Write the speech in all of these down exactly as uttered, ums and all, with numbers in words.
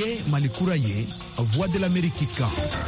ye Mali kura ye Voix de l'Amérique kan.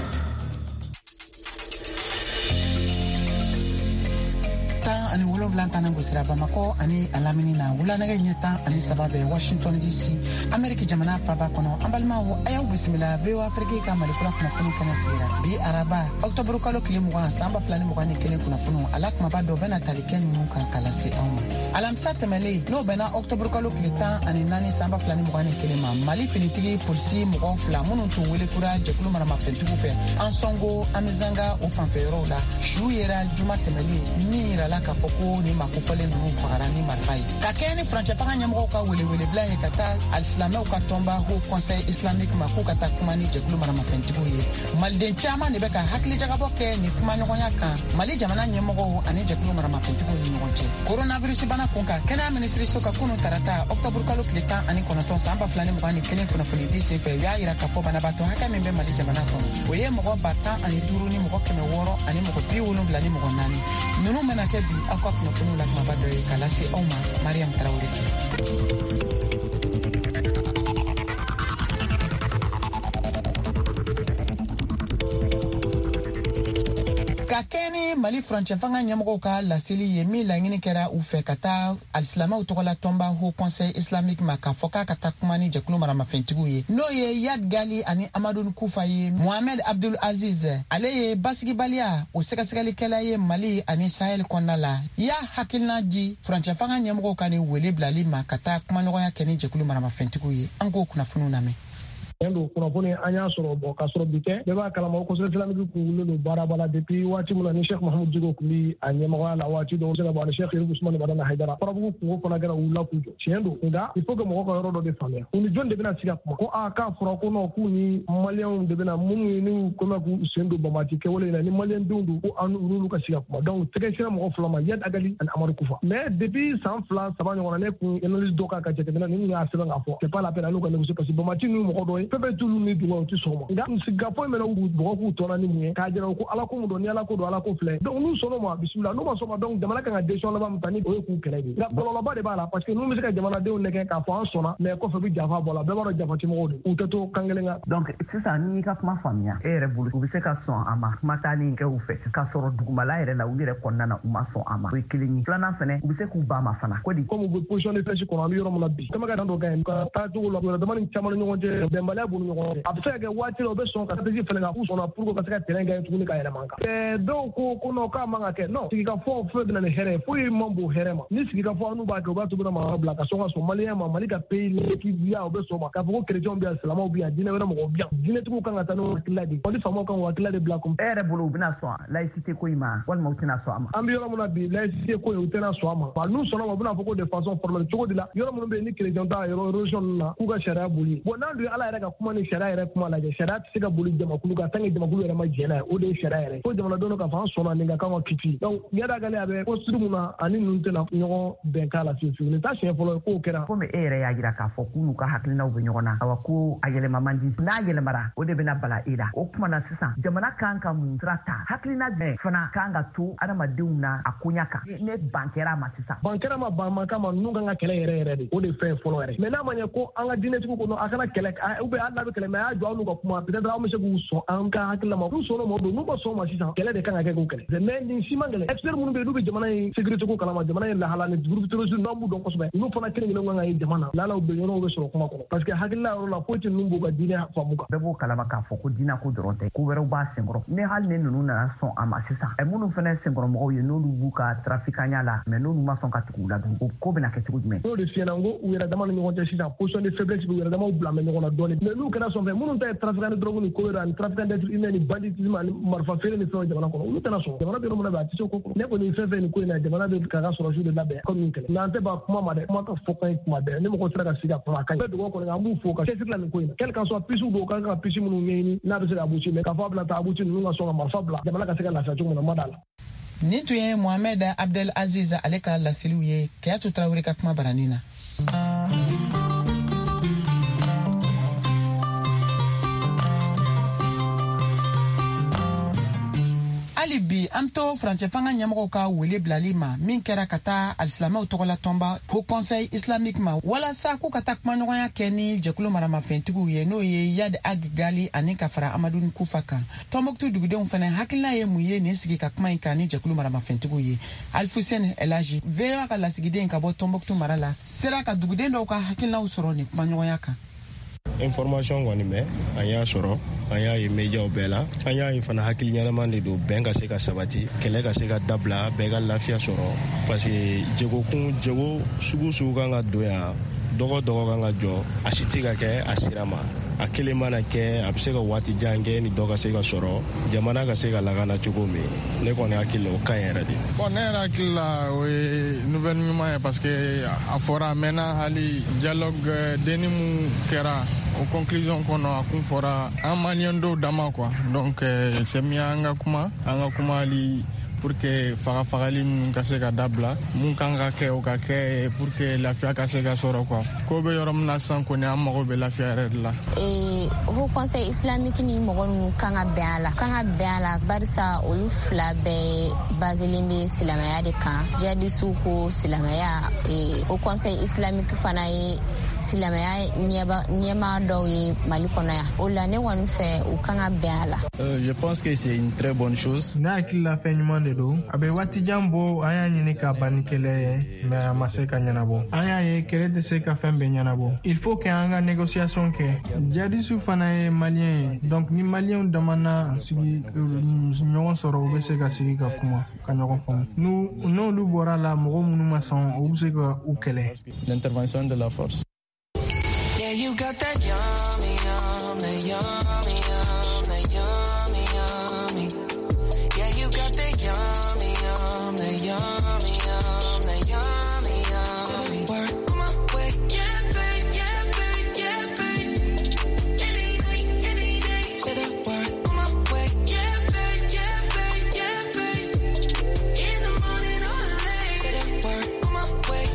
ani wolonwula tanango sira Bamako ani alamini na wulanaga nyeta ani sababe Washington D C Amerika jamana paba kono ambalmawo ayaw bismillah be wa Afrika ka Mali kura kuna funu kana sira bi araba October kalo kilimu wa samba fulani mugani kile kuna funu alak mabado bena taliken muka kalasi awma alamsa temele no bena October kalo kilita ani nani samba fulani mugani kile ma Mali finitigi polisi mugo fla munu tu wele kura jekulu marama fentugu fe ansongo amizanga ofanfero la juyera juma temele mira la ka foko ni makufale nunu fagara ni marfai kakeni franche panga nyamgo ka wele wele bla ye kata alislamé ka tomba ho conseil islamique maku kata kumani jekulu marama fentugu ye malden chama ne beka hakli jaga boke ni kuma nyonya kan Mali jamana nyamgo ani jekulu marama fentugu ni ngonche coronavirus bana kunka kana ministry soka kuno tarata October kalo kleta ani konoton samba flani mugani kene kuna funi dise fe ya ira kapo bana bato haka membe Mali jamana kono oye mogo bata ani duru ni mogo keme woro ani mogo biwunu blani mogo nani nunu mena kebi akwa kuna funu la mabado e kalasi Oma Mariam Traoré. Kakeni Mali franche fanga nyamgo ka la sili yemi la ngini kera ufe kata alislamé utokola tomba ho conseil islamique makafoka kata kumani jekulu marama fentigu ye no ye Yad Gali ani Amadou Koufa ye Mohamed Abdul Aziz aleye basigi balia o seka sekali kala ye Mali ani Sahel konnala ya hakilna ji franche fanga nyamgo ka ni wele blali makata kumani ya keni jekulu marama fentigu ye ango kuna funu name endo kuna fone anya soro bo ka soro bite be ba kala mo ko sele islamique ko wulo bara bala depuis wati mun ni Cheikh Mahamoud Djigo kuli anya ma la wati do sele ba Cheikh Ousmane Badana Haidara parabu ko ko na gara wula ku chendo nda il faut que mo ko ro do de famille uni jonde bina siga ko a ka foro ko no ku ni malien de bina mumu ni ko ma ku sendo ba mati ke wala ni malien dundu ko anu rulu ka siga ko donc tege sele mo ko flama Yad Gali an Amadou Koufa mais depuis sans flan sabani wona ne ku analyse do ka ka tege bina ni ya sele ngafo c'est pas la peine anu ko ne parce que ba mati ni mo ko do pepe tulu ni duwa ti soma nga msigapo mena u bo ku tona ni mu ka jera ko ala ko mu do ni ala ko do ala ko fle donc nous sono ma bismillah nous ma soma donc jamana ka decision la ba mutani o ku kele bi nga bolo ba de bala parce que nous musika jamana de ne ka fo an sona mais ko fa bi jafa bola be baro jafa ti mo do u teto kangele nga donc c'est ça ni ka kuma famia e re bulu u se ka son ama matani ke u fe ka soro dugumala ere la u dire konna na u ma son ama o kilini plana fene u se ku ba ma fana ko di comme position de fleshi ko na yoro mo na bi kama ka dando ga ka ta tu lo do demani chamano nyo je dembala bu nyo après que wati lo be son ka tezi fele ga ku sona pour ko ka teka terrain ga tuni ka yele manka e donc ko ko no ka manga ke no sigi ka fo fo de na here fo yi mambo here ma ni sigi ka fo anu ba ko ba to ma bla ka so ka Somalia ma Mali ka pays le ki bia o be so ma ka fo chrétien bia salama bia dina wera mo bia dina tu ka ngata no kiladi o di famo kan wa kiladi bla ko ere bulu bina so laïcité ko ima wal mautina so ama ambi yoro mo na bi laïcité ko utena so ama ba nous sono mo bina fo ko de façon formelle to ko dila yoro mo be ni chrétien ta yoro religion na ku ga sharia buli bon nan du ala era ka kuma ni sharia era kuma la sharia ti ga buli jama kulu ka tangi jama kulu era ma jena o de sharia era ko jama dono ka fa sona ninga ka ko kiti donc Yad Gali abe ko sirumuna ani nuntena nyogo benka la fifi ni ta chef folo ko kera ko me ere ya gira ka fo kunu ka haklina ube nyogona awa ko ayele mamandi na ayele mara o de bena bala ida o kuma na sisan jamana kanka mu trata haklina be fana kanga to adama deuna akunyaka ne bankera ma sisan bankera ma ba ma kama nunga nga kele ere ere de o de fe folo ere mais na manya ko anga dineti ko no akana kele ube Allah be kele ma ya jo ko kuma peut-être amu se ko so an ka hakila ma ko so no mo do no ba so ma sisan kele de kanga ke ko kele mais ni simangale expert mun be du be jamana sécurité ko kala ma jamana la hala ni groupe terroriste nombu don ko so be no fana kele ngi nga ngi jamana la la be yono be so kuma ko parce que hakila ro la ko tin numbu ga dina fa muka be bo kala ma ka fo ko dina ko doronte ko wero ba sengro ne hal ne nunu na son ama sisan e munu fana sengro mo ye no lu buka trafikanya la mais no ma son ka tukula du ko be na ke tukudme no de fiena ngo u yera dama ni ngonte sisan position de faiblesse be yera dama u blame ngona doni mais nous kana son fe munu ta trafikant drogue ni ko wero an trafikant d'être humain ni banditisme ni marfa fere ni so jamana ko u tana so jamana be no na ba ti so ko ne ko ni fe fe ni ko na jamana be ka ga so jour de la be comme ni kele nante ba kuma ma de kuma ka fo ko kuma de ni mo ko tra ka siga kuma kan be do ko na mu fo ka c'est la ni ko ni quel que soit pisu do ka ka pisu munu ngeni na be se abuchi me ka fa bla ta abuchi nu nga so marfa bla jamana ka se ka la sa tumu na madala ni tuye Mohamed Abdel Aziz aleka la siluye Kayatu Traoré ka kuma baranina alibi amto to France fanga nyamoko ka wele blalima min kɛra ka taa alisilamaw tɔgɔla tɔnba Haut Conseil Islamique ma walasa ku ka taa kuma ɲɔgɔnya kɛ ni jɛkulu maramafɛntigiw ye n'o ye Yad Agali ani ka fara Amadou Kufa kan. Tombouctou dugudenw fana hakilina ye mun ye nin sigi ka kuma in kan ni jɛkulu maramafɛntigiw ye. Alfousseni Elaji V O A ka lasigiden ka bɔ Tombouctou mara la sera ka duguden dɔw ka hakilinaw sɔrɔ ni kuma ɲɔgɔnya kan. Information kɔni mɛ an y'a sɔrɔ an y'a ye médiaw bɛɛ la an y'a ye fana hakili ɲɛnama de don bɛn ka se ka sabati kɛlɛ ka se ka dabila bɛɛ ka lafiya sɔrɔ parce que jagokun jago sugu sugu kan ka don yan dɔgɔ dɔgɔ kan ka jɔ a si tɛ ka kɛ a sira ma a kelen mana kɛ a bɛ se ka waati jan kɛ ni dɔ ka se ka sɔrɔ jamana ka se ka lakana cogo min ne kɔni hakili o ka ɲi yɛrɛ de. Bon ne yɛrɛ hakili la o ye nouvelle ɲuman ye parce que a fɔra a mɛnna hali dialogue denni mun kɛra o conclusion kɔnɔ a kun fɔra an maliyɛn dɔw dama quoi donc c'est mieux an ka kuma an ka kuma hali pour que faga fagali ninnu ka se ka dabila mun kan ka kɛ o ka kɛ pour que lafiya ka se ka sɔrɔ quoi ko bɛ yɔrɔ min na sisan kɔni an mago bɛ lafiya yɛrɛ de la. Haut Conseil Islamique ni mɔgɔ ninnu kan ka bɛn a la kan ka bɛn a la barisa olu fila bɛɛ baselen bɛ silamɛya de kan jihadisiw ko silamɛya Haut Conseil Islamique fana ye silamɛya ɲɛmaa dɔw ye Mali kɔnɔ yan o la ne kɔni fɛ u kan ka bɛn a la. Je pense que c'est une très bonne chose. Ne hakili la fɛn ɲuman de don a bɛ waati jan bɔ an y'a ɲini ka ban ni kɛlɛ ye mais a ma se ka ɲɛnabɔ an y'a ye kɛlɛ tɛ se ka fɛn bɛɛ ɲɛnabɔ il faut que an ka négociation kɛ jihadisiw fana ye maliyɛn ye donc ni maliyɛnw dama na sigi ɲɔgɔn sɔrɔ u bɛ se ka sigi ka kuma ka ɲɔgɔn faamu n'olu bɔra la mɔgɔ minnu ma sɔn u bɛ se ka u kɛlɛ. L'intervention de la force. Yeah, you got that yummy, yum, that yummy, yum, that yummy, yummy. Yeah, you got that yummy, yum, that yummy, yum, that yummy, yummy. Work on my way, yeah, babe, yeah, babe, yeah, babe. Any night, any day. Say the word on my way, yeah, babe, yeah, babe, yeah, babe. In the morning or late. Say the word on my way,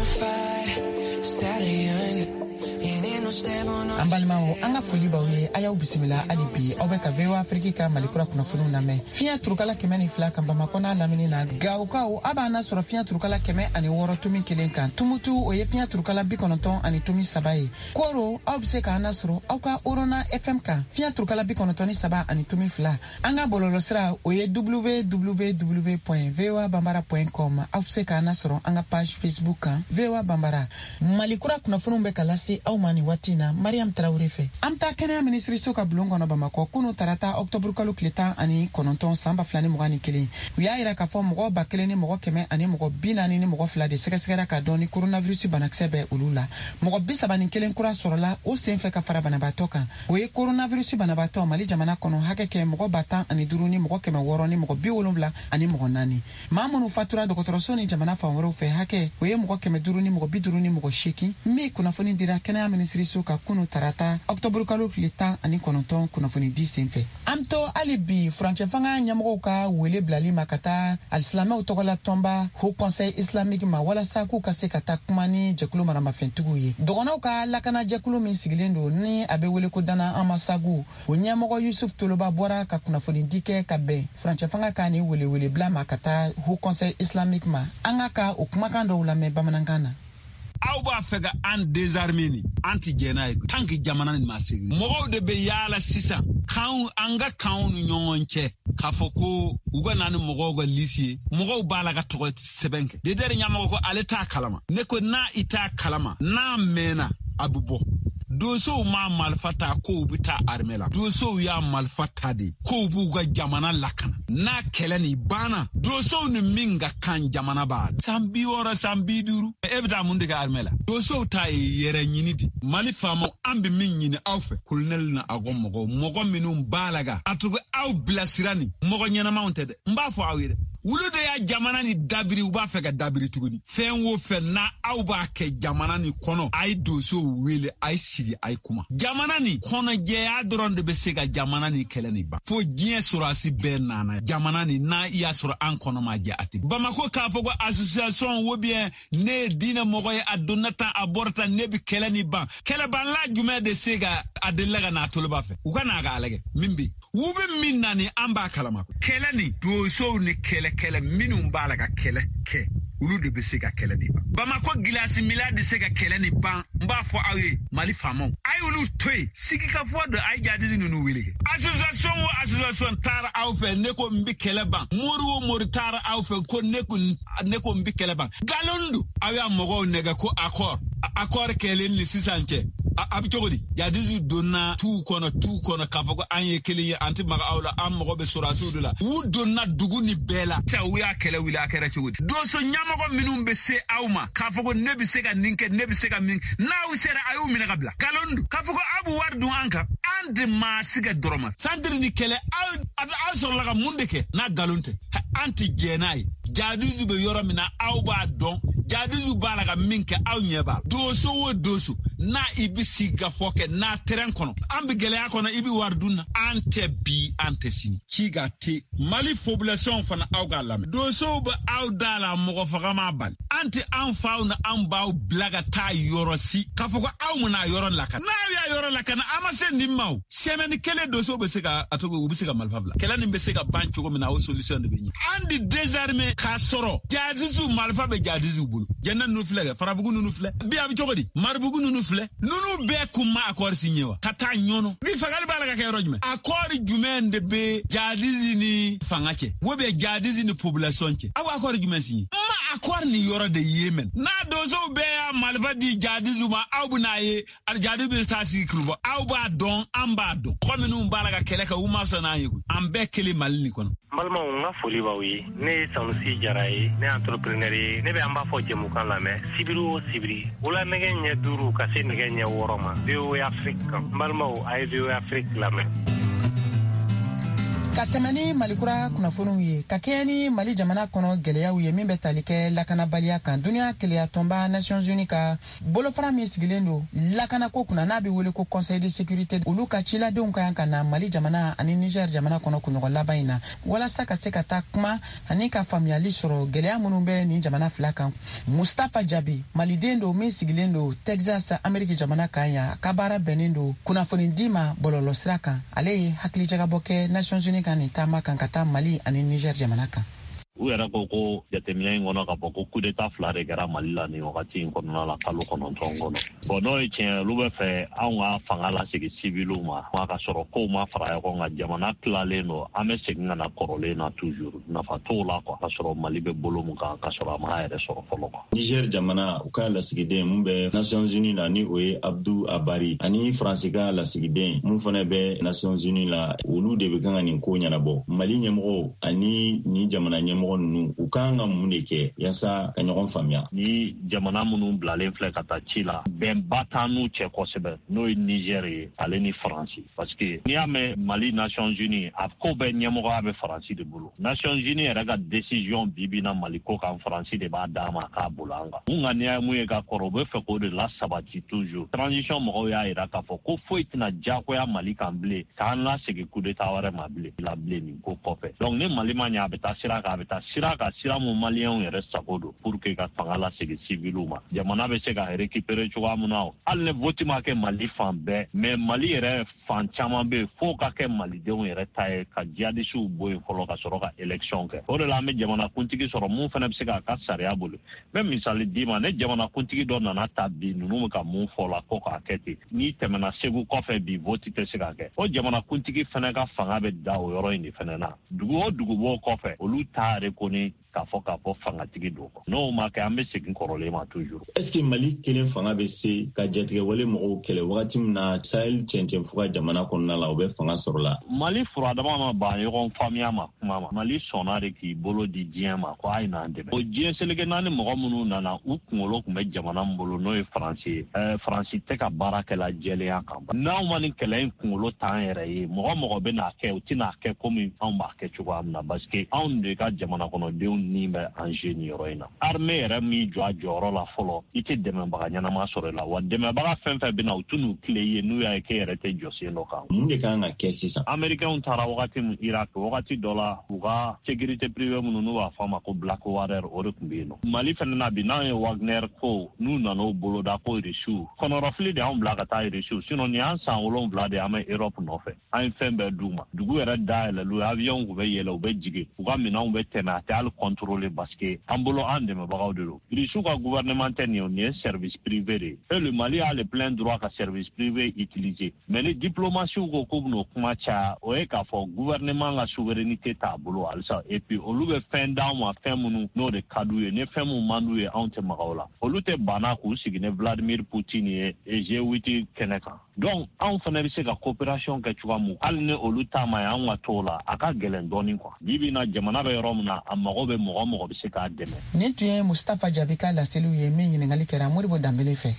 bonafide stallion. An balimaw an ka foli b'aw ye a y'aw bisimila hali bi aw bɛ ka V O A Afrique ka malikura kunnafoniw lamɛn fiɲɛ turukala kɛmɛ ni fila kan Bamakɔ n'a lamini na Gawokaw a b'an sɔrɔ fiɲɛ turukala kɛmɛ ani wɔɔrɔ tomi kelen kan Tumutu o ye fiɲɛ turukala bi kɔnɔntɔn ani tomi saba ye Koro aw bɛ se k'an sɔrɔ aw ka Orona F M kan fiɲɛ turukala bi kɔnɔntɔn ni saba ani tomi fila an ka bɔlɔlɔsira o ye w w w point v o a bambara point com aw bɛ se k'an sɔrɔ an ka page Facebook kan V O A Bambara malikura kunnafoniw bɛ ka lase aw ma ni waati na Mariam Traoré fɛ an ta kɛnɛya minisiriso ka bulon kɔnɔ Bamakɔ kunu tarata octobre kalo tile tan ani kɔnɔntɔn san ba fila ni mugan ni kelen u y'a yira k'a fɔ mɔgɔ ba kelen ni mɔgɔ kɛmɛ ani mɔgɔ bi naani ni mɔgɔ fila de sɛgɛsɛgɛra ka dɔn ni coronavirus banakisɛ bɛ olu la mɔgɔ bi saba ni kelen kura sɔrɔla o sen fɛ ka fara banabaatɔ kan o ye coronavirus banabaatɔ Mali jamana kɔnɔ hakɛ kɛ mɔgɔ ba tan ani duuru ni mɔgɔ kɛmɛ wɔɔrɔ ni mɔgɔ bi wolonwula ani mɔgɔ naani maa minnu fatura dɔgɔtɔrɔso ni jamana fan wɛrɛw fɛ hakɛ o ye mɔgɔ kɛmɛ duuru ni mɔgɔ bi duuru ni mɔgɔ seegin min kunnafoni dira kɛnɛya minisiriso ka kunu tarata octobre kalo tile tan ani kɔnɔntɔn kunnafoni di sen fɛ an to hali bi furancɛ fanga ɲɛmɔgɔw ka wele bilali ma ka taa alisilamaw tɔgɔla tɔnba Haut Conseil Islamique ma walasa k'u ka se ka taa kuma ni jɛkulu maramafɛntigiw ye dɔgɔnɔw ka lakana jɛkulu min sigilen don ni a bɛ wele ko Dana Amasagu o ɲɛmɔgɔ Yusuf Toloba bɔra ka kunnafoni di kɛ ka bɛn furancɛ fanga ka ni welewele bila ma ka taa Haut Conseil Islamique ma an ka ka o kumakan dɔw lamɛn bamanankan na. Aw b'a fɛ ka an désarmer ni an tɛ jɛn n'a ye tant que jamana nin ma segin mɔgɔw de bɛ yaala sisan kan an ka kanw ni ɲɔgɔn cɛ k'a fɔ ko u ka na ni mɔgɔw ka liste ye mɔgɔw b'a la ka tɔgɔ sɛbɛn kɛ Dedere ɲɛmɔgɔ ko ale t'a kalama ne ko n'a i t'a kalama n'a mɛnna a bɛ bɔ dosow ma marifa ta kow bɛ taa armée la dosow y'a marifa ta de kow b'u ka jamana lakana n'a kɛlɛ nin banna dosow ni min ka kan jamana b'a san bi wɔɔrɔ san bi duuru e bɛ taa mun de kɛ armée la dosow ta ye yɛrɛ ɲini di Mali faamaw an bɛ min ɲini aw fɛ colonel na a ko mɔgɔw mɔgɔ minnu b'a la ka a tugu aw bilasira ni mɔgɔ ɲɛnamaw tɛ dɛ n b'a fɔ aw ye dɛ wulu de y'a jamana ni dabiri u b'a fɛ ka dabiri tuguni fɛn o fɛn na aw b'a kɛ jamana ni kɔnɔ a ye dosow wele a ye sigi a ye kuma jamana ni kɔnɔjɛya dɔrɔn de bɛ se ka jamana ni kɛlɛ ni ban fo diɲɛ sɔrɔsi bɛɛ nana jamana ni n'a y'a sɔrɔ an kɔnɔ ma jɛ a tɛ Bamako k'a fɔ ko association ou bien ne ye diinɛ mɔgɔ ye a donna tan a bɔra tan ne bɛ kɛlɛ ni ban kɛlɛbanla jumɛn de se ka a delila ka n'a toloba fɛ u ka n'a ka lajɛ min bɛ u bɛ min na ni an b'a kalama kɛlɛ ni dosow ni kɛlɛ kɛlɛ minnu b'a la ka kɛlɛ kɛ olu de bɛ se ka kɛlɛ de ban. Bamako gilasi miliyari de se ka kɛlɛ ni ban n b'a fɔ aw ye Mali faamaw a ye olu to yen sigikafɔ dɔ a ye jadisi ninnu wele. Association o association taara aw fɛ ne ko n bɛ kɛlɛ ban mori o mori taara aw fɛ ko ne ko ne ko n bɛ kɛlɛ ban galon don aw y'a mɔgɔw nɛgɛ ko accord accord kɛlen ni sisan cɛ a bɛ cogo di jadisi donna tu kɔnɔ tu kɔnɔ k'a fɔ ko an ye kelen ye an tɛ maga aw la an mɔgɔ bɛ sɔrɔsiw de la u donna dugu ni bɛɛ la sisan u y'a kɛlɛ wuli a kɛra cogo di donso ɲɛmɔgɔ minnu bɛ se aw ma k'a fɔ ko ne bɛ se ka nin kɛ ne bɛ se ka min n'aw sera a y'u minɛ ka bila kalon don k'a fɔ ko aw bɛ wari dun an kan an de maa si ka dɔrɔn ma santiri ni kɛlɛ aw aw sɔrɔla ka mun de kɛ n'a galon tɛ an tɛ jɛ n'a ye jadisi bɛ yɔrɔ min na aw b'a dɔn jadisi b'a la ka min kɛ aw ɲɛ b'a donso o donso n'a i bɛ sigikafɔ kɛ n'a terrain kɔnɔ an bɛ gɛlɛya kɔnɔ i bɛ wari dun na an tɛ bi an tɛ sini ci ka te Mali population fana aw k'a lamɛn donsow bɛ aw da la mɔgɔ faga ma bali an tɛ an faw na an baw bila ka taa yɔrɔ si k'a fɔ ko aw mana yɔrɔ lakana n'aw y'a yɔrɔ lakana an ma se nin ma o semaine kelen donsow bɛ se ka a togo u bɛ se ka marifa bila kɛlɛ nin bɛ se ka ban cogo min na o solution de bɛ ɲini an di désarmer k'a sɔrɔ jadisiw marifa bɛ jadisiw bolo jɛnɛ ninnu filɛ kɛ farabugu ninnu filɛ bi a bɛ cogo di maribugu ninnu filɛ ninnu bɛɛ kun ma accord signé wa ka taa ɲɔnɔ ni fagali b'a la ka kɛ yɔrɔ jumɛn accord jumɛn de bɛ jadisi ni fanga cɛ ou bien jadisi ni population cɛ aw accord jumɛn signé ma accord ni yɔrɔ de ye mɛn n'a donsow bɛɛ y'a marifa di jadisiw ma aw bɛ n'a ye jadisi bɛ taa sigi kurubɔ aw b'a dɔn an b'a dɔn mɔgɔ minnu b'a la ka kɛlɛ kɛ u ma sɔn n'a ye an bɛɛ kelen Mali nin kɔnɔ. N balimaw n ka foli b'aw ye ne ye Sanusi Jara ye ne ye entrepreneur ye ne bɛ an b'a fɔ jɛmukan lamɛn sibiri o sibiri wula nɛgɛ ɲɛ duuru ka se nɛgɛ ɲɛ wɔɔrɔ ma V O A Afrique kan n balimaw a ye V O A Afrique lamɛn. Ka tɛmɛ ni Malikura kunnafoniw ye ka kɛɲɛ ni Mali jamana kɔnɔ gɛlɛyaw ye min bɛ tali kɛ lakanabaliya kan duniya keleya tɔnba Nations Unies ka bolofara min sigilen don lakanako kunna n'a bɛ wele ko Conseil de sécurité olu ka ciladenw ka yan ka na Mali jamana ani Niger jamana kɔnɔ kunɲɔgɔn laban in na walasa ka se ka taa kuma ani ka faamuyali sɔrɔ gɛlɛya minnu bɛ nin jamana fila kan Mustafa Jabi Maliden don min sigilen don Texas Ameriki jamana kan yan ka baara bɛnnen don kunnafoni di ma bɔlɔlɔ sira kan ale ye hakilijagabɔ kɛ Nations Unies kan ni taama kan ka taa Mali ani Niger jamana kan. U yɛrɛ ko ko jateminɛ in kɔnɔ k'a fɔ ko coup d'état fila de kɛra Mali la nin wagati in kɔnɔna la kalo kɔnɔntɔn kɔnɔ. Bon n'o ye tiɲɛ olu bɛ fɛ anw ka fanga lasegin civiliw ma a ka sɔrɔ kow ma fara ɲɔgɔn kan jamana tilalen don an bɛ segin ka na kɔrɔlen na toujours nafa t'o la quoi ka sɔrɔ Mali bɛ bolo min kan ka sɔrɔ a ma yɛrɛ sɔrɔ fɔlɔ quoi. Niger jamana u ka lasigiden mun bɛ Nations Unies la ni o ye Abdou Abari ani Faransi ka lasigiden mun fana bɛ Nations Unies la olu de bɛ kan ka nin ko ɲɛnabɔ Mali ɲɛmɔgɔw ani ni jamana ɲɛmɔgɔ ninnu u kan ka mun de kɛ yaasa ka ɲɔgɔn faamuya. Ni jamana minnu bilalen filɛ ka taa ci la bɛnba t'an n'u cɛ kosɛbɛ n'o ye Niger ye ale ni Faransi parce que n'i y'a mɛn Mali Nations Unies a ko bɛɛ ɲɛmɔgɔya bɛ Faransi de bolo Nations Unies yɛrɛ ka décision bi bi na Mali ko kan Faransi de b'a d'a ma k'a bolo an kan mun ka n'i y'a mun ye ka kɔrɔ u bɛ fɛ k'o de la sabati toujours transition mɔgɔw y'a jira k'a fɔ ko foyi tɛna diyagoya Mali kan bilen k'an lasegin coup d'état wɛrɛ ma bilen la bilen nin ko kɔfɛ donc ni Mali ma ɲɛ a bɛ taa sira kan a bɛ taa sira ka sira mun maliyɛnw yɛrɛ sago don pour que ka fanga lasegin civiliw ma jamana bɛ se ka récupérer cogoya mun na hali ni vote ma kɛ Mali fan bɛɛ mais Mali yɛrɛ fan caman bɛ yen fo ka kɛ malidenw yɛrɛ ta ye ka jihadisiw bɔ yen fɔlɔ ka sɔrɔ ka élection kɛ o de la an bɛ jamana kuntigi sɔrɔ mun fana bɛ se k'a ka sariya bolo n bɛ misali d'i ma ne jamana kuntigi dɔ nana ta bi ninnu bɛ ka mun fɔ la ko k'a kɛ ten n'i tɛmɛna Segu kɔfɛ bi vote tɛ se ka kɛ o jamana kuntigi fana ka fanga bɛ da o yɔrɔ in de fana na dugu o dugu b'o kɔfɛ olu t'a reconnu k'a fɔ k'a fɔ fangatigi don n'o ma kɛ an bɛ segin kɔrɔlen ma toujours. Est-ce que Mali kelen fanga bɛ se ka jatigɛ wale mɔgɔw kɛlɛ wagati min na Sahel cɛncɛn fuga jamana kɔnɔna la u bɛ fanga sɔrɔ la. Mali furadama ma ban ɲɔgɔn faamuya ma kuma ma Mali sɔnna de k'i bolo di diɲɛ ma ko a ye n'an dɛmɛ o diɲɛ seleke naani mɔgɔ minnu nana u kunkolo tun bɛ jamana min bolo n'o ye Faransi ye ɛɛ Faransi tɛ ka baara kɛla jɛlenya kan n'anw ma nin kɛlɛ in kunkolo t'an yɛrɛ ye mɔgɔ mɔgɔ bɛ n'a kɛ u tɛna kɛ komi anw b'a kɛ cogoya min na parce que anw de ka jamana kɔnɔdenw ni bɛ enjeu ni yɔrɔ in na armée yɛrɛ min jɔ a jɔyɔrɔ la fɔlɔ i tɛ dɛmɛbaga ɲɛnama sɔrɔ la wa dɛmɛbaga fɛn fɛn bɛna u t'u tile ye n'u y'a ye k'e yɛrɛ tɛ jɔ sen dɔ kan mun de kan ka kɛ sisan américains taara wagati min Irak wagati dɔ la u ka sécurité privée minnu n'u b'a fɔ a ma ko Blackwater o de tun bɛ yen nɔ Mali fɛnɛ na bi n'an ye Wagner ko n'u nana o boloda ko Russie kɔnɔrɔfili de y'anw bila ka taa Russie sinon ni y'an san wolonwula de an bɛ Europe nɔfɛ an ye fɛn bɛɛ d'u ma dugu yɛrɛ dayɛlɛlu avion u bɛ yɛlɛ u bɛ jigin u ka minɛnw bɛ tɛmɛ a tɛ hali contrôler parce que an bolo an dɛmɛbagaw de don Russie ka gouvernement tɛ nin ye nin ye service privé de et le Mali a le plein droit ka service privé utiliser mais ni diplomatie ko ko b'o kuma caya o ye k'a fɔ gouvernement ka souveraineté t'a bolo halisa et puis olu bɛ fɛn d'anw ma fɛn minnu n'o de ka d'u ye ni fɛn minnu man d'u ye anw tɛ maga o la olu tɛ banna k'u sigi ni Vladimir Poutine ye G huit kɛnɛ kan donc anw fana bɛ se ka coopération kɛ cogoya mun hali ni olu ta ma ye anw ka t'o la a ka gɛlɛn dɔɔnin quoi bi bi na jamana bɛ yɔrɔ min na a mago bɛ mɔgɔ mɔgɔ bɛ se k'a dɛmɛ nin tun ye Mustafa Jabi ka laseliw ye min ɲininkali kɛra Modibo Dambele fɛ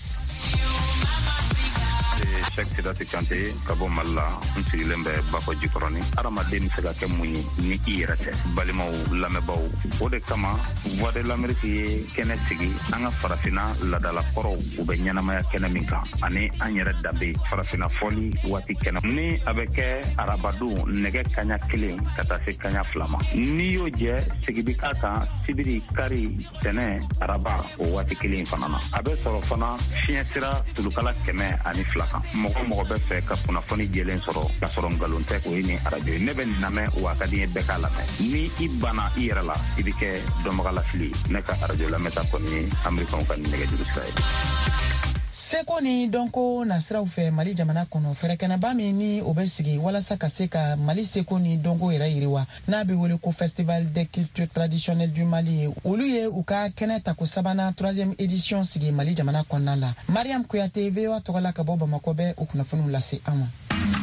Cheikh Sidati Kante ka bɔ Mali la n sigilen bɛ Bafɔ Jikɔrɔni adamaden bɛ se ka kɛ mun ye ni i yɛrɛ tɛ balimaw lamɛnbaaw o de kama Voix de l'Amérique ye kɛnɛ sigi an ka farafina ladalakɔrɔw u bɛ ɲɛnamaya kɛnɛ min kan ani an yɛrɛ danbe farafina fɔli waati kɛnɛ ni a bɛ kɛ arabadon nɛgɛ kaɲa kelen ka taa se kaɲa fila ma n'i y'o jɛ sigidi k'a kan sibiri kari tɛnɛ araba o waati kelen fana na a bɛ sɔrɔ fana fiɲɛ sira tulukala kɛmɛ ani fila kan mɔgɔ mɔgɔ bɛ fɛ ka kunnafoni jɛlen sɔrɔ ka sɔrɔ nkalon tɛ o ye ni arajo ye ne bɛ nin lamɛn wa ka di n ye bɛɛ k'a lamɛn ni i banna i yɛrɛ la i bɛ kɛ dɔnbaga lafili ne ka arajo lamɛnta kɔni ye amerikanw ka nɛgɛjuru sira ye seko ni dɔnko nasiraw fɛ Mali jamana kɔnɔ fɛrɛkɛnɛba min ni o bɛ sigi walasa ka se ka Mali seko ni dɔnko yɛrɛ yiriwa n'a bɛ wele ko Festival des cultures traditionnelles du Mali ye olu ye u ka kɛnɛ tako sabanan troisième édition sigi Mali jamana kɔnɔna la Mariam Kuyate V O A tɔgɔla ka bɔ Bamakɔ bɛ o kunnafoniw lase an ma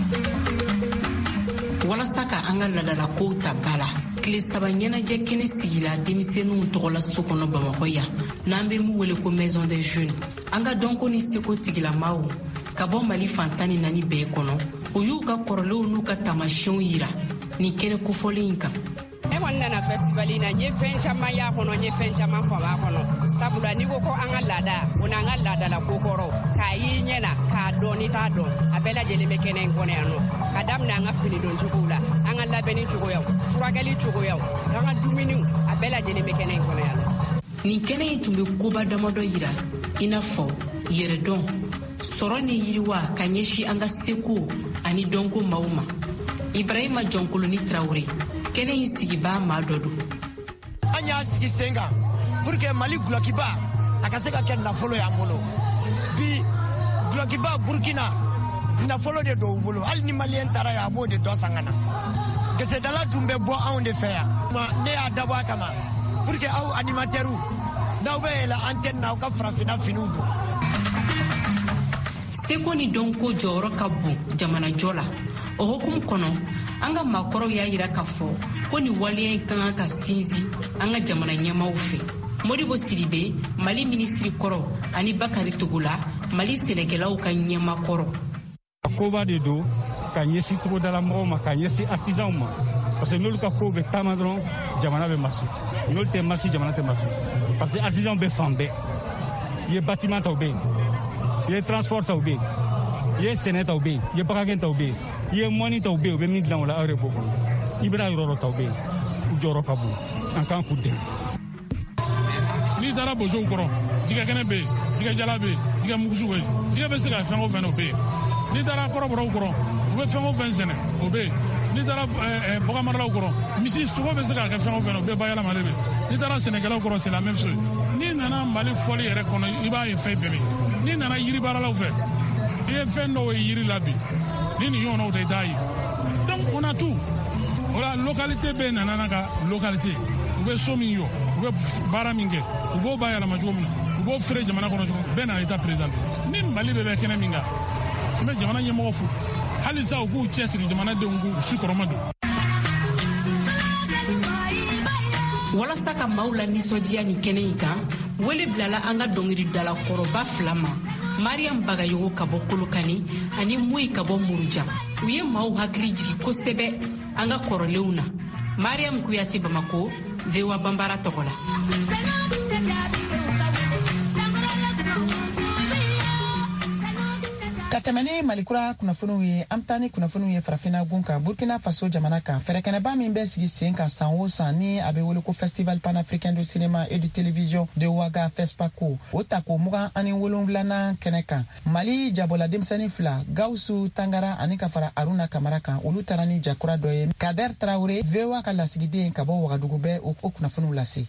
walasa ka an ka ladala kow ta bala tile saba ɲɛnajɛ kɛnɛ sigila denmisɛnninw tɔgɔla so kɔnɔ Bamakɔ yan n'an bɛ mun wele ko Maison des Jeunes an ka dɔnko ni seko tigilamaw ka bɔ Mali fantan ni naani bɛɛ kɔnɔ o y'u ka kɔrɔlenw n'u ka tamasiyɛnw yira ni kɛnɛ kofɔlen in kan ne kɔni nana festival in na n ye fɛn caman y'a kɔnɔ n ye fɛn caman fama a kɔnɔ sabula n'i ko ko an ka laada o n'an ka laadala ko kɔrɔ k'a y'i ɲɛ na k'a dɔn ni t'a dɔn a bɛɛ lajɛlen bɛ kɛnɛ in kɔnɔ yan nɔ ka daminɛ an ka fini don cogow la an ka labɛnni cogoyaw furakɛli cogoyaw an ka dumuniw a bɛɛ lajɛlen bɛ kɛnɛ in kɔnɔ yan nɔ nin kɛnɛ in tun bɛ koba damadɔ yira i n'a fɔ yɛrɛdɔn sɔrɔ ni yiriwa ka ɲɛsin an ka seko ani dɔnko maaw ma Ibrahima Jɔnkoloni Traoré kɛnɛ in sigibaa maa dɔ don an y'a sigi sen kan pour que Mali gulokiba a ka se ka kɛ nafolo y'an bolo bi gulokiba Burkina nafolo de don u bolo hali ni maliyɛn taara yan a b'o de dɔ san ka na gesedala tun bɛ bɔ anw de fɛ yan ne y'a dabɔ a kama pour que aw animatɛriw n'aw bɛ yɛlɛ antenne na aw ka farafina finiw don seko ni dɔnko jɔyɔrɔ ka bon jamanajɔ la o hukumu kɔnɔ an ka maakɔrɔw y'a yira k'a fɔ ko nin waleya in ka kan ka sinsin an ka jamana ɲɛmaaw fɛ Modibo Sidibe Mali minisiri kɔrɔ ani Bakari Togola Mali sɛnɛkɛlaw ka ɲɛma kɔrɔ koba de don ka ɲɛsin togodalamɔgɔw ma ka ɲɛsin artisanw ma parce que n'olu ka kow bɛ taama dɔrɔn jamana bɛ masi n'olu tɛ masi jamana tɛ masi parce que artisanw bɛ fan bɛɛ i ye bâtiment taw bɛ yen i ye transport taw bɛ yen i ye sɛnɛ taw bɛ yen i ye bagagɛn taw bɛ yen i ye mɔni taw bɛ yen u bɛ min dilan o la aw yɛrɛ b'o kɔnɔ i bɛna yɔrɔ dɔ taw bɛ yen u jɔyɔrɔ ka bon an kan k'u dɛmɛ n'i taara bozow kɔrɔ jigɛkɛnɛ bɛ yen jigɛjala bɛ yen jigɛmugusu bɛ yen jigɛ bɛ se ka fɛn o fɛn o bɛ yen n'i taara kɔrɔbɔrɔw kɔrɔ u bɛ fɛn o fɛn sɛnɛ o bɛ yen n'i taara baganmaralaw kɔrɔ misi sogo bɛ se ka kɛ fɛn o fɛn o bɛɛ bayɛlɛmalen bɛ n'i taara sɛnɛkɛlaw kɔrɔ c'est la même chose n'i nana Mali fɔli yɛrɛ kɔnɔ i b'a ye fɛn bɛɛ bɛ n'i nana yiribaaralaw fɛ i ye fɛn dɔw ye yiri la bi ni nin ɲɔgɔnnaw tɛ i t'a ye donc on a tout o la localité bɛɛ nana n'a ka localité u bɛ so min jɔ u bɛ baara min kɛ u b'o bayɛlɛma cogo min na u b'o feere jamana kɔnɔ cogo bɛɛ na état présenté ni Mali bɛ bɛ kɛnɛ min kan n bɛ jamana ɲɛmɔgɔ fo halisa u k'u cɛsiri jamanadenw k'u si kɔrɔma don walasa ka maaw la nisɔndiya ni kɛnɛ in kan wele bilala an ka dɔnkilidala kɔrɔba fila ma Mariam Bagayogo ka bɔ Kolokani ani Moyi ka bɔ Muruja u ye maaw hakili jigi kosɛbɛ an ka kɔrɔlenw na Mariam Kuyate Bamako V O A Bambara tɔgɔ la. Ka tɛmɛ ni malikura kunnafoniw ye an taa ni kunnafoniw ye farafina gun kan Burkina Faso jamana kan fɛrɛkɛnɛba min bɛ sigi sen kan san o san ni a bɛ wele ko Festival Panafricain de Cinéma et de Télévision de Ouaga FESPACO o ta ko mugan ani wolonwulanan kɛnɛ kan Mali jabɔla denmisɛnnin fila Gawusu Tangara ani ka fara Aruna Kamara kan olu taara ni jakura dɔ ye Kader Traoré V O A ka lasigiden ka bɔ Wagadugu bɛ o kunnafoniw lase.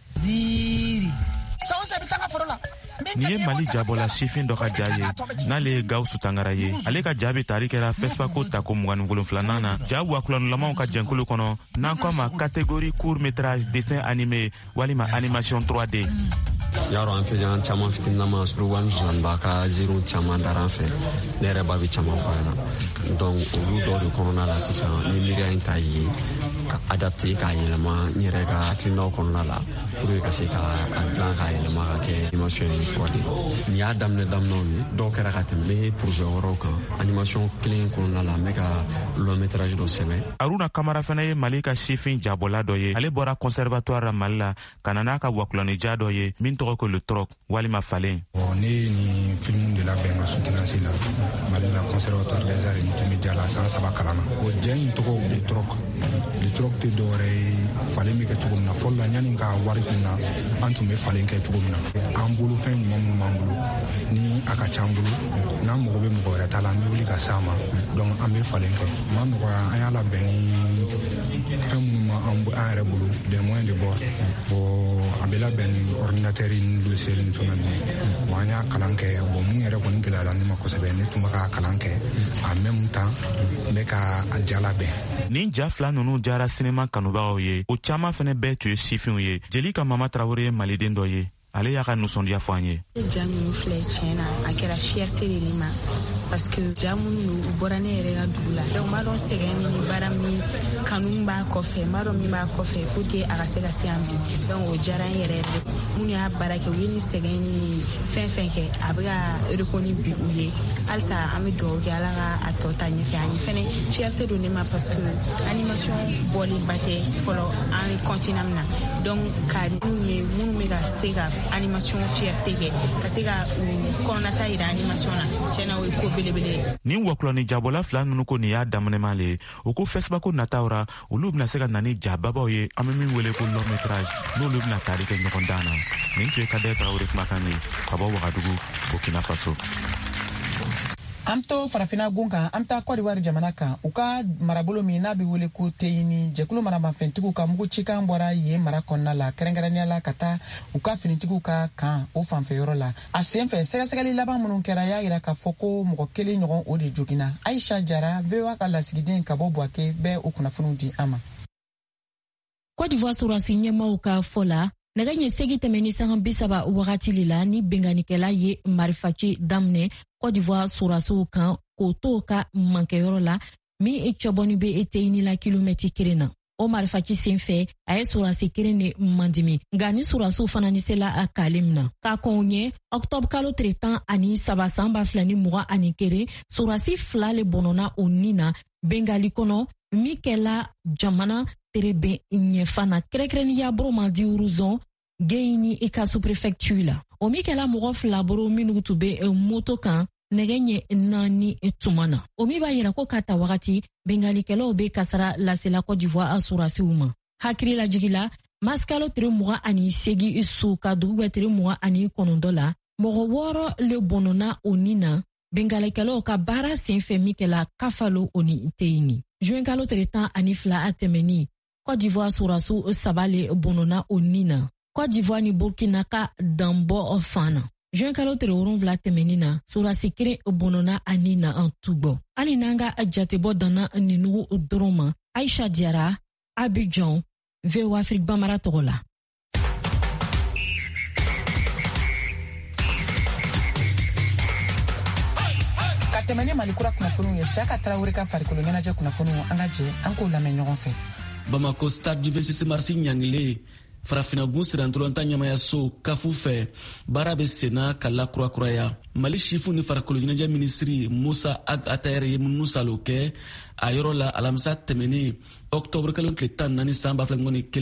Ni ye Mali jabɔla sifin dɔ ka ja ye n'ale ye Gawusu Tangara ye ale ka jaabi tari kɛra FESPACO tako mugan ni wolonwulanan na ja wakulɔnulamaw ka jɛnkulu kɔnɔ n'an ko ma catégorie court métrage dessin animé walima animation trois D. Yaro an fɛ an caman fitininama suru wani zonba ka zero caman daran fɛ ne yɛrɛ ba bi caman fɔ yana donc olu dɔw de kɔnɔna la sisan ni miiriya in ta ye ka adapter k'a yɛlɛma n yɛrɛ ka hakilinaw kɔnɔna la pour ka se ka a dilan k'a yɛlɛma ka kɛ animation ye trois D nin y'a daminɛ daminɛw ye dɔw kɛra ka tɛmɛ ne projet wɛrɛw kan animation kelen kɔnɔna la n bɛ ka long métrage dɔ sɛbɛn. Aruna Kamara fana ye Mali ka sifin jabɔla dɔ ye ale bɔra conservatoire la Mali la ka na n'a ka wakulɔnija dɔ ye min tɔgɔ ko le troc walima falen. Ne ye nin film de labɛn ka soutenance la Mali la conservatoire des arts et multimédia la san saba kalan na o jɛ in tɔgɔ le troc le troc tɛ dɔwɛrɛ ye falen bɛ kɛ cogo min na fɔlɔ la yanni ka wari kun na an tun bɛ falen kɛ cogo min na an bolo fɛn ɲuman minnu b'an bolo ni a ka ca an bolo n'an mago bɛ mɔgɔ wɛrɛ ta la an bɛ wuli ka s'a ma donc an bɛ falen kɛ ma nɔgɔya an y'a labɛn ni fɛn minnu ma an yɛrɛ bolo des moyens de bord bon a bɛ labɛn ni ordinateur ni logiciel ni fɛn ninnu bon an y'a kalan kɛ bon mun yɛrɛ kɔni gɛlɛyara ne ma kosɛbɛ ne tun bɛ ka kalan kɛ en même temps n bɛ ka a ja labɛn. Nin ja fila ninnu jara sinema kanubagaw ye o caman fana bɛɛ tun ye sifinw ye jeli ka Mama Traoré ye maliden dɔ ye ale y'a ka nusɔndiya fɔ an ye. Ja ninnu filɛ tiɲɛ na a kɛra fierté de ni ma parce que ja minnu don u bɔra ne yɛrɛ ka dugu la donc n b'a dɔn sɛgɛn min ni baara min kanu b'a kɔfɛ n b'a dɔn min b'a kɔfɛ pour que a ka se ka se an bi donc o diyara n yɛrɛ yɛrɛ minnu y'a baara kɛ u ye ni sɛgɛn ni fɛn fɛn kɛ a bɛ ka reconni bi u ye halisa an bɛ dugawu kɛ ala ka a tɔ ta ɲɛfɛ ani fɛnɛ fierté don ne ma parce que animation bɔlenba tɛ fɔlɔ an ye continent min na donc ka minnu ye minnu bɛ ka se ka animation fierté kɛ ka se ka kɔnɔnata yira animation na tiɲɛna o ye ko belebele. Nin wakulɔni jabɔla fila ninnu ko nin y'a daminɛma le o ko FESPACO nataw ra olu bɛna se ka na ni jababaw ye an bɛ min wele ko long métrage n'olu bɛna tari kɛ ɲɔgɔn dan na nin tun ye Kader Traoré kumakan ye ka bɔ Wagadugu Burkina Faso. An to farafina gun kan an taa Côte d'Ivoire jamana kan u ka marabolo min n'a bɛ wele ko Teyini jɛkulu maramafɛntigiw ka mugu cikan bɔra yen mara kɔnɔna la kɛrɛnkɛrɛnnenya la ka taa u ka finitigiw ka kan o fanfɛyɔrɔ la a sen fɛ sɛgɛsɛgɛli laban minnu kɛra y'a yira k'a fɔ ko mɔgɔ kelen ɲɔgɔn o de joginna Aisha Jara V O A ka lasigiden ka bɔ Buake bɛ o kunnafoniw di an ma. Côte d'Ivoire sɔrɔsi ɲɛmaaw ka fɔ la nɛgɛ ɲɛ segi tɛmɛ ni sangan bi saba wagati le la ni benganikɛla ye marifaci daminɛ Côte d'Ivoire sɔrɔsiw kan k'o to ka mankɛyɔrɔ la min cɛbɔni bɛ Teyini la kilomɛtiri kelen na o marifaci sen fɛ a ye sɔrɔsi kelen de mandimi nka ni sɔrɔsiw fana ni sela a kale min na k'a kɔn ɲɛ octobre kalo tile tan ani saba san ba fila ni mugan ani kelen sɔrɔsi fila le bɔnɔna o nin na bengali kɔnɔ min kɛla jamana terebe ɲɛfana kɛrɛkɛrɛnniya boro mandi uruzon Guéini et ka sous-préfecture la o min kɛla mɔgɔ fila boro minnu tun bɛ moto kan nɛgɛ ɲɛ naani tuma na o min b'a yira ko k'a ta wagati bengalikɛlaw bɛ kasara lasela Côte d'Ivoire a sɔrɔsiw ma hakili lajigila maskalo tere mugan ani segi su ka dugu bɛ tere mugan ani kɔnɔntɔn la mɔgɔ wɔɔrɔ le bɔnɔna o nin na bengalikɛlaw ka baara senfɛ min kɛla Kafalo o ni Teyini juin kalo tere tan ani fila a tɛmɛni Côte d'Ivoire sɔrɔsiw saba le bɔnɔna o nin na Côte d'Ivoire ni Burkina ka danbɔ fana juin kalo tere wolonwula tɛmɛni na sɔrɔsi kelen bɔnɔna ani na an tubɔ hali n'an ka jatebɔ danna ninugu dɔrɔn ma Aisha Diara Abidjan V O A Afrique Bambara tɔgɔ la. Ka tɛmɛ ni malikura kunnafoniw ye Siyaka Tarawele ka farikolo ɲɛnajɛ kunnafoniw an ka jɛ an k'o lamɛn ɲɔgɔn fɛ. Bamako stade du vingt-six mars ɲangile farafinagun sirantolonta ɲamayaso kafu fɛ baara bɛ senna ka lakurakuraya mali sifu ni farikolo ɲɛnajɛ minisiri Musa Ag Atayɛrɛ ye minnu salo kɛ a yɔrɔ la alamisa tɛmɛni octobre kalo tile tan naani san ba fila ni kelen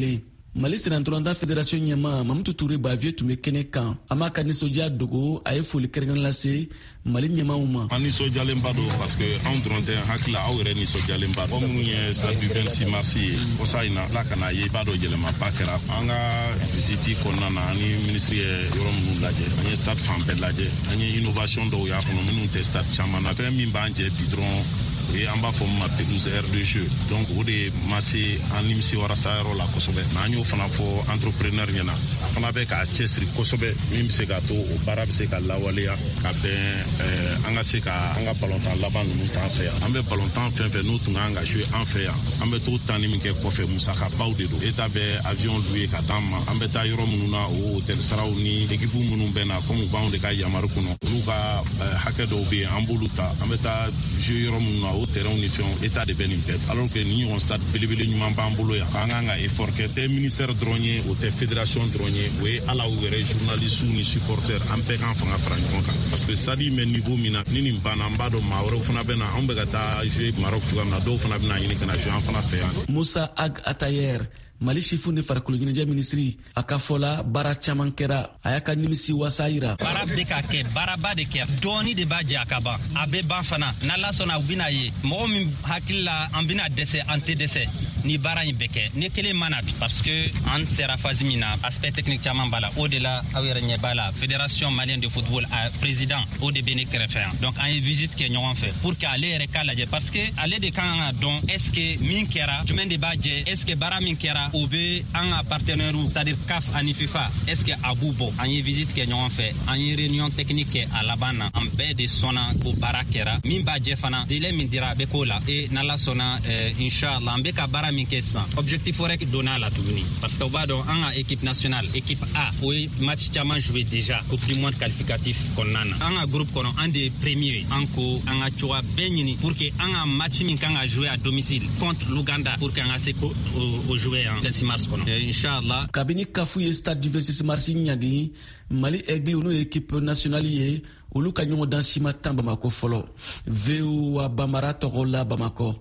Mali senantolanda fédération ɲɛma Mamutu Touré Bavie tun bɛ kɛnɛ kan a m'a ka nisɔndiya dogo a ye foli kɛrɛnkɛrɛn lase Mali ɲɛmaw ma. An nisɔndiyalenba don parce que anw dɔrɔn tɛ hakili la aw yɛrɛ nisɔndiyalenba don. Minnu ye stade du vingt-six mars ye kosa in na Ala ka n'a ye b'a dɔn yɛlɛmaba kɛra. An ka visite kɔnɔna na ani ministre ye yɔrɔ minnu lajɛ an ye stade fan bɛɛ lajɛ an ye innovation dɔw y'a kɔnɔ minnu tɛ stade caman na fɛn min b'an jɛ bi dɔrɔn o ye an b'a fɔ min ma pelouse aire de jeu donc o de ma se an nimisi warasa yɔrɔ la kosɛbɛ mais an y'o fana fɔ entrepreneur ɲɛna a fana bɛ k'a cɛsiri kosɛbɛ min bɛ se k'a to o baara bɛ se ka lawaleya ka bɛn an ka se ka an ka balontan laban ninnu t'an fɛ yan an bɛ balontan fɛn fɛn n'o tun kan ka jouer an fɛ yan an bɛ t'o tanni min kɛ kɔfɛ musakabaw de don état bɛ avion louer ka d'an ma an bɛ taa yɔrɔ minnu na o hôtel saraw ni équipe minnu bɛ na comme u b'anw de ka yamaru kɔnɔ olu ka hakɛ dɔw bɛ yen an b'olu ta an bɛ taa jouer yɔrɔ minnu na o terrain ni fɛnw état de bɛ nin bɛɛ alors que ni ɲɔgɔn stade belebele ɲuman b'an bolo yan an kan ka effort kɛ tɛ ministère dɔrɔn ye o tɛ fédération dɔrɔn ye o ye ala u yɛrɛ journalistes ni supporters an bɛɛ kan fanga fara ɲɔgɔn kan parce que stade in bɛ niveau min na ni nin banna an b'a dɔn maa wɛrɛw fana bɛ na anw bɛ ka taa jouer Maroc cogoya min na dɔw fana bɛna ɲini ka na jouer an fana fɛ yan. Musa Ag Atayer Mali sifu ni farikolo ɲɛnajɛ minisiri a ka fɔla baara caman kɛra a y'a ka nimisi wasa yira. Baara bɛ ka kɛ baaraba de kɛ dɔɔni de b'a jɛ a ka ban a bɛ ban fana n'Ala sɔnna u bɛna ye mɔgɔ min hakili la an bɛna dɛsɛ an tɛ dɛsɛ ni baara in bɛ kɛ ni kelen mana bi parce que an sera phase min na aspect technique caman b'a la o de la aw yɛrɛ ɲɛ b'a la fédération malienne de football a président o de bɛ ne kɛrɛfɛ yan donc an ye visite kɛ ɲɔgɔn fɛ pour que ale yɛrɛ k'a lajɛ parce que ale de kan ka dɔn est ce que min kɛra jumɛn de b'a jɛ est ce que baara min kɛra o bɛ an ka partenaire c'est-à-dire C A F ani FIFA est-ce que a b'u bɔ an ye visite kɛ ɲɔgɔn fɛ an ye réunion technique kɛ a laban na an bɛɛ de sɔnna ko baara kɛra min b'a jɛ fana délai min dira a bɛ k'o la et n'Ala sɔnna inchallah an bɛ ka baara min kɛ sisan objectif wɛrɛ donna a la tuguni parce que u b'a dɔn an ka équipe nationale équipe A o ye match caman joué déjà coupe du monde qualificatif kɔnɔna na an ka groupe kɔnɔ an de ye premier an ko an ka cogoya bɛɛ ɲini pour que an ka match min kan ka jouer à domicile contre l'Ouganda pour que an ka se ko o jouer en vingt-six mars kɔnɔ inchallah. Kabini kafu ye stade du vingt-six mars ɲagi Mali Aigle n'o ye équipe nationale ye olu ka ɲɔgɔn dan si ma tan Bamako fɔlɔ V O A Bamara tɔgɔ la Bamako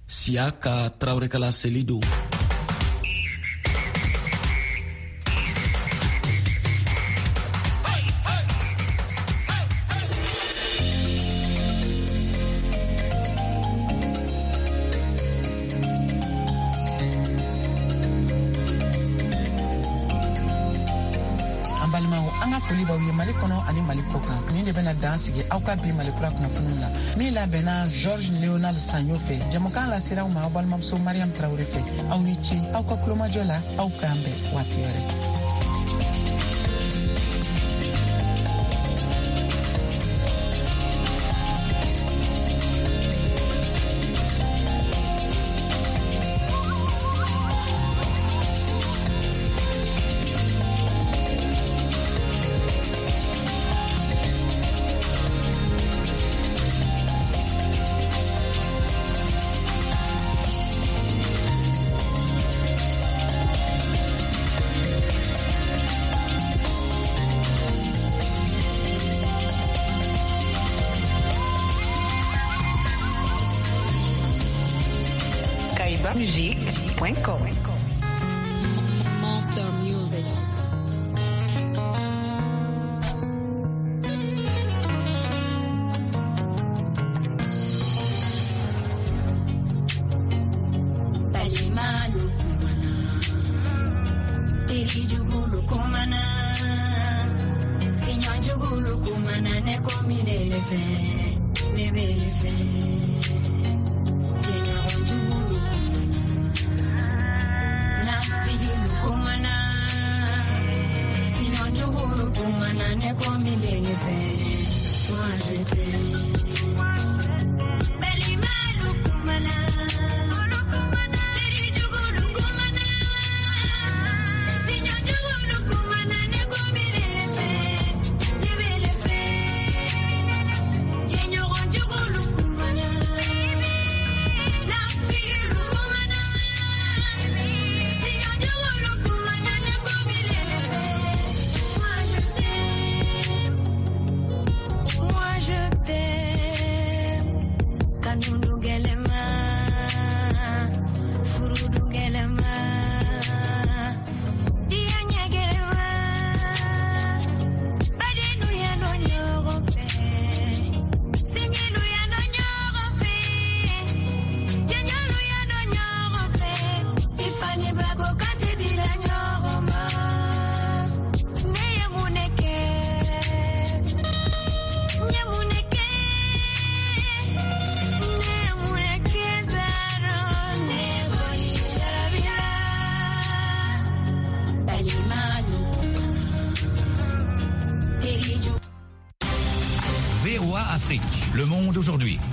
Siaka Traoré Kala Selido. foli b'aw ye Mali kɔnɔ ani Mali kɔ kan nin de bɛna dan sigi aw ka bi Mali kura kunnafoniw la min labɛnna Georges Léonard Sagnon fɛ jamukan la sera aw ma aw balimamuso Mariam Traoré fɛ aw ni ce aw ka kulomajɔ la aw k'an bɛn waati wɛrɛ. musique point com. Monster Music. Le Monde aujourd'hui.